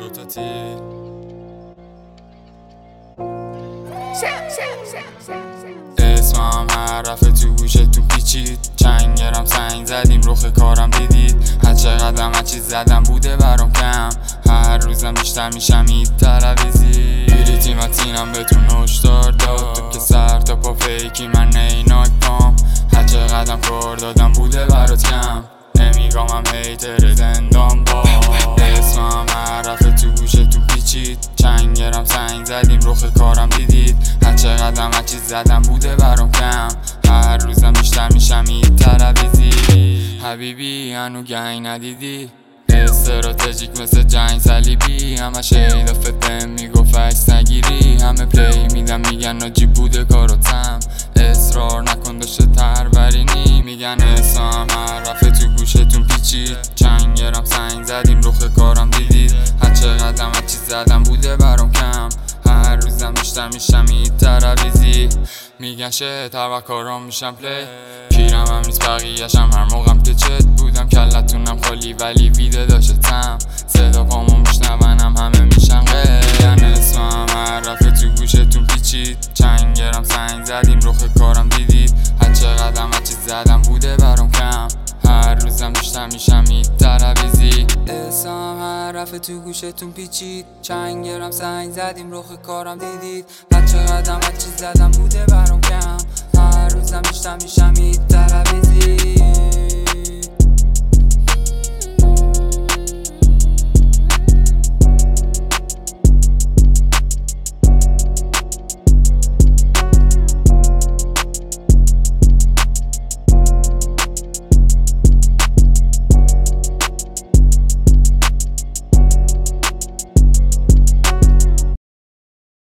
دوتاتی اسمم هر رفت تو گوشتون پیچید، چنگرم سنگ زدیم رخ کارم دیدید. هر چقدرم هر چیز زدم بوده برام کم، هر روزم بیشتر میشم این تلویزی. بیریتی متینم بهتون هشدار داد، تو که سر تا پا فیکی من نیناک پام. هر چقدرم کار دادم بوده برات کم، نمیگامم هیتر زندان با. اسمم هر رفت تو گوشتون پیچید، چنگرم سنگ زدیم رخ کارم دیدید. هر چقدرم هر چیز زدم بوده برام کم، هر روزم بیشتر میشم این تلویزی. حبیبی هنو گنگ ندیدی، استراتژیک مثل جنگ صلیبی. همه شیدا فتم میگفت عکس نگیری، همه پلی میدم میگن ناجی بوده کاراتم. اصرار نکن داشته ترورینی، میگن اسمم هر رفت تو گوشتون پیچید، چنگرم سنگ زدیم رخ کارم دیدید. هر چقدرم هر چیز زدم بوده برام کم، هر روزم بیشتر میشم این تلویزی. میگن شه هر کارام میشم پلی، پیرم هم نیست بقیه‌شم هر موقعم که چت بودم. کلتونم خالی ولی ویده داشتم، صدا پامو میشنونم همه میشن غیر. اسمم هر رفت تو گوشتون پیچید، چنگرم سنگ زدیم رخ کارم دیدید. هر چقدرم هر چیز زدم بوده برام کم، هر روزم بیشتر میشم این تلویزی. اسمم هر رفت تو گوشتون پیچید، چنگرم سنگ زدیم رخ کارم دیدید. هر چقدرم هر چیز زدم بوده برام کم، هر روزم بیشتر میشم این تلویزی.